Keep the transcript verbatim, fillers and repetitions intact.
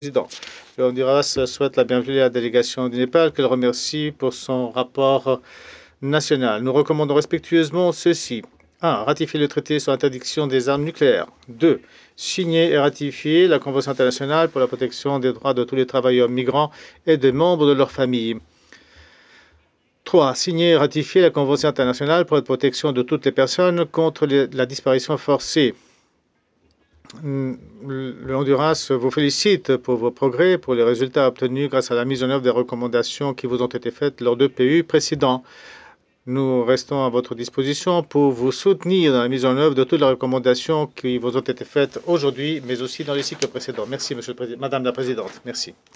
Président. Le Honduras souhaite la bienvenue à la délégation du Népal, qu'elle remercie pour son rapport national. Nous recommandons respectueusement ceci. un. Ratifier le traité sur l'interdiction des armes nucléaires. deux. Signer et ratifier la Convention internationale pour la protection des droits de tous les travailleurs migrants et des membres de leurs familles. trois. Signer et ratifier la Convention internationale pour la protection de toutes les personnes contre les- la disparition forcée. Le Honduras vous félicite pour vos progrès, pour les résultats obtenus grâce à la mise en œuvre des recommandations qui vous ont été faites lors de P U précédents. Nous restons à votre disposition pour vous soutenir dans la mise en œuvre de toutes les recommandations qui vous ont été faites aujourd'hui, mais aussi dans les cycles précédents. Merci, Monsieur le Président, Madame la Présidente. Merci.